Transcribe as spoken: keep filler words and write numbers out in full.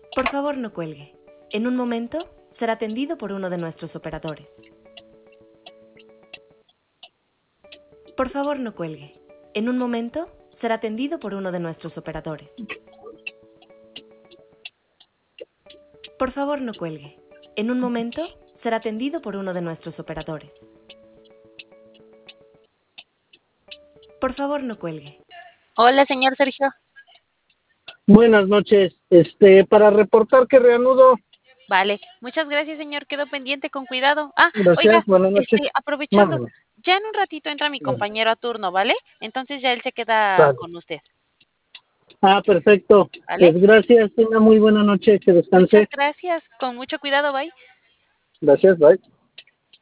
Por favor, no cuelgue. En un momento será atendido por uno de nuestros operadores. Por favor, no cuelgue. En un momento será atendido por uno de nuestros operadores. Por favor, no cuelgue. En un momento será atendido por uno de nuestros operadores. Por favor, no cuelgue. Hola, señor Sergio. Buenas noches. Este, para reportar que reanudo. Vale, muchas gracias, señor. Quedo pendiente con cuidado. Ah, Gracias, oiga, buenas noches. este, aprovechando, Mándame. ya en un ratito entra mi Vale. compañero a turno, ¿vale? Entonces ya él se queda Vale. con usted, Ah, perfecto. ¿vale? Pues gracias, tenga muy buena noche, que Muchas descanse. gracias. Con mucho cuidado, bye. Gracias, bye.